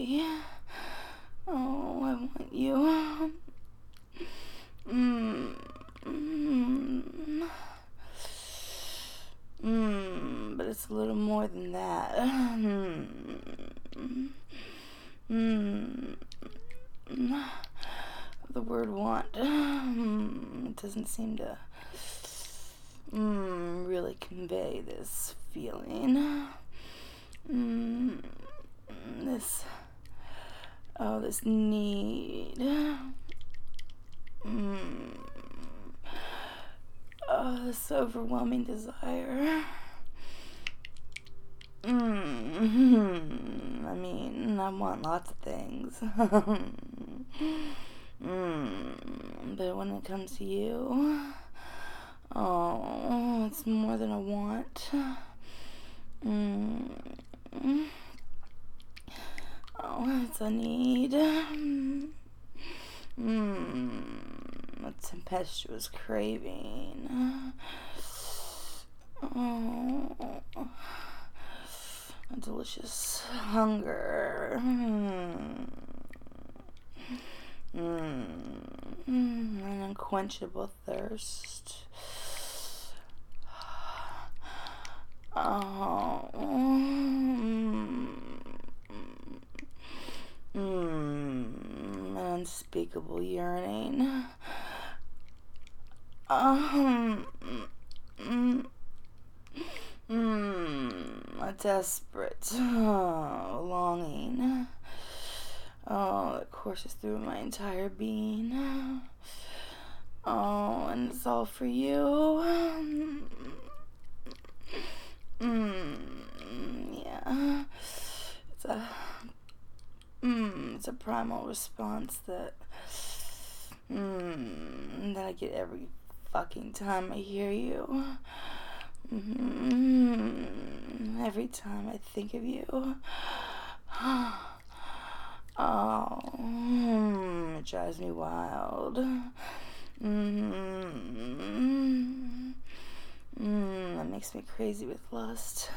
baby. Oh, I want you. But it's a little more than that. The word want, it doesn't seem to really convey this feeling. This need. This overwhelming desire. I mean, I want lots of things. But when it comes to you, it's more than a want. It's a need. A tempestuous craving. A delicious hunger. An unquenchable thirst. An unspeakable yearning. A desperate longing. It courses through my entire being. And it's all for you. Yeah. It's a primal response that I get every fucking time I hear you. Every time I think of you. It drives me wild. That makes me crazy with lust.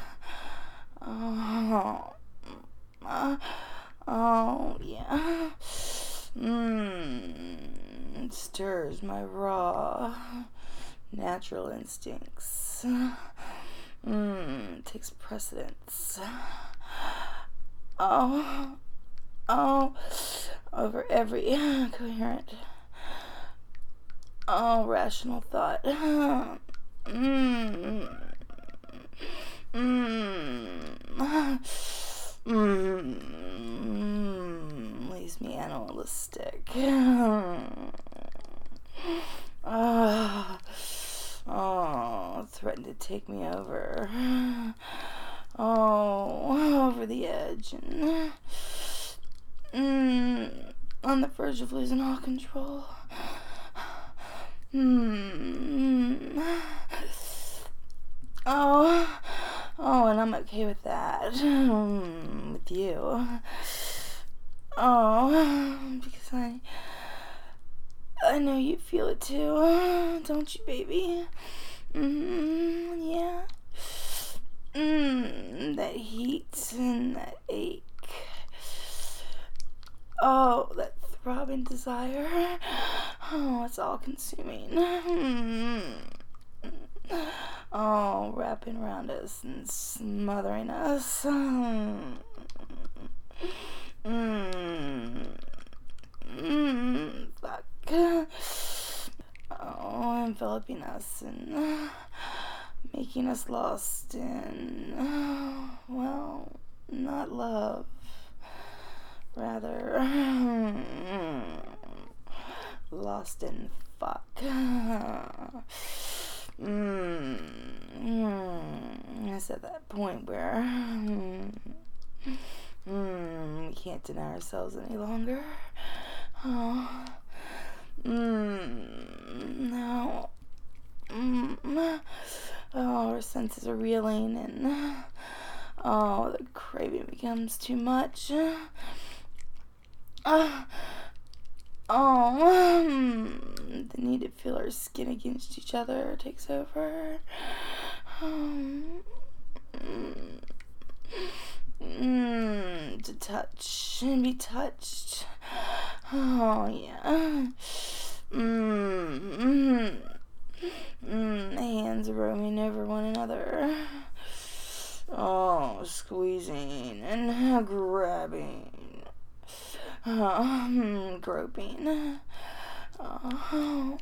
Yeah. It stirs my raw, natural instincts. It takes precedence. Over every coherent, rational thought. Leaves me animalistic. Threatened to take me over. Over the edge and on the verge of losing all control. And I'm okay with that. With you. Because I know you feel it too, don't you, baby? Yeah. That heat and that ache. That throbbing desire. It's all consuming. Wrapping around us and smothering us. Fuck. Enveloping us and making us lost in, not love. Rather, lost in fuck. It's at that point where we can't deny ourselves any longer. No. Our senses are reeling and the craving becomes too much. The need to feel our skin against each other takes over. to touch and be touched. Oh, yeah. Hands roaming over one another. Oh, squeezing and grabbing. Groping. Oh,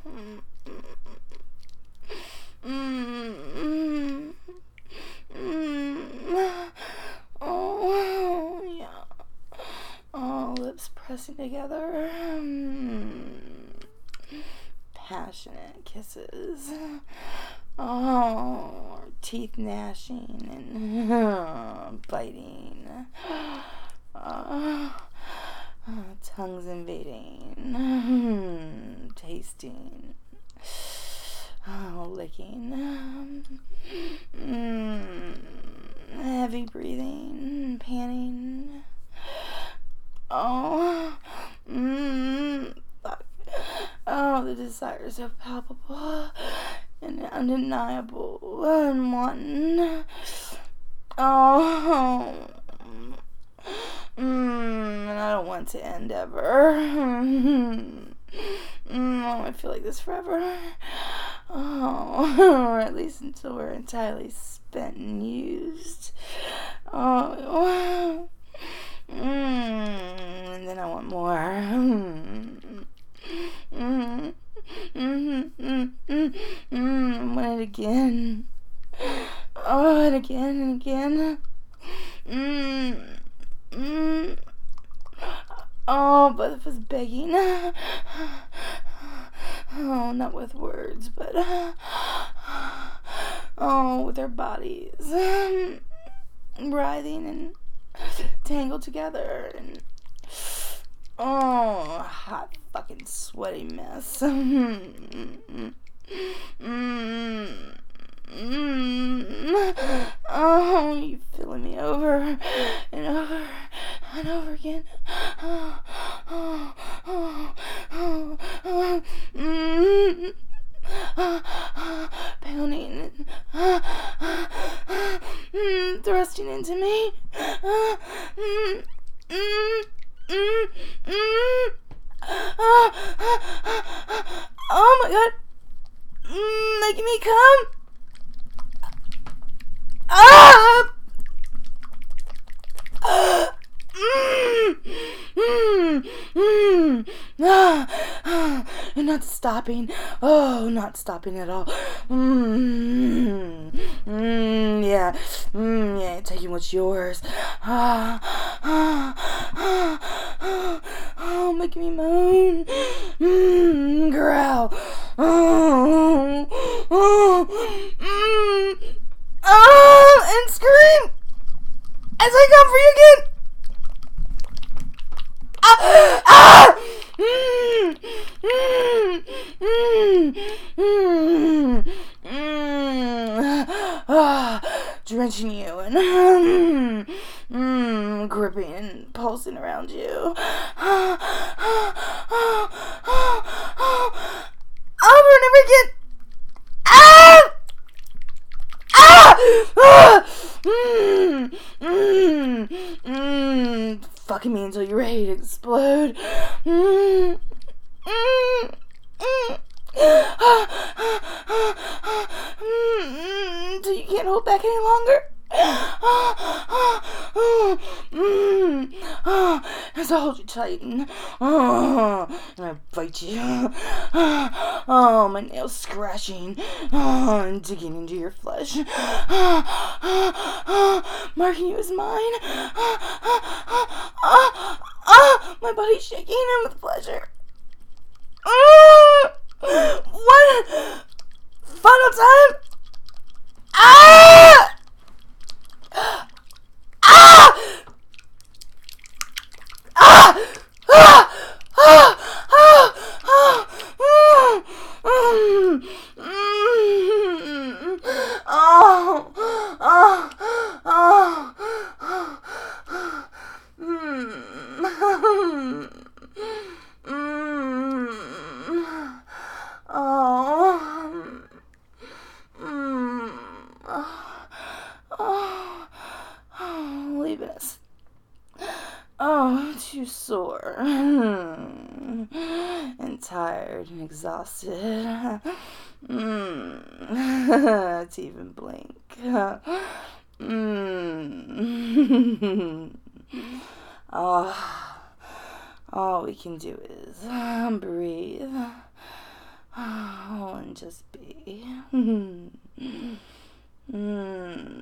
oh, yeah. Oh, lips pressing together. Passionate kisses. Oh, teeth gnashing and biting. Tongues invading. Tasting. Licking. Heavy breathing. Panting. Oh. Fuck. Oh, the desire is so palpable and undeniable and wanton. Oh. And I don't want to end ever. I feel like this forever. Oh, or at least until we're entirely spent and used. Oh. And then I want more. I want it again. Oh, and again and again. Oh, both of us begging. Oh, not with words, but oh, with our bodies writhing and tangled together, and oh, a hot fucking sweaty mess. Oh, you filling me over and over and over again. Pounding and thrusting into me. Oh my god. Making me come. And not stopping. Oh, not stopping at all. Yeah. Yeah, taking what's yours. Oh, making me moan. Growl. And scream as I come for you again. Drenching you and gripping and pulsing around you. Over and over again. Fucking me until you're ready to explode. Until you can't hold back any longer. As I hold you tight and I bite you. Oh, my nails scratching and digging into your flesh. Marking you as mine. My body's shaking and with pleasure. One final time. Oh. Oh, too sore. And tired and exhausted. To even blink. Oh, all we can do is breathe. Oh, and just be.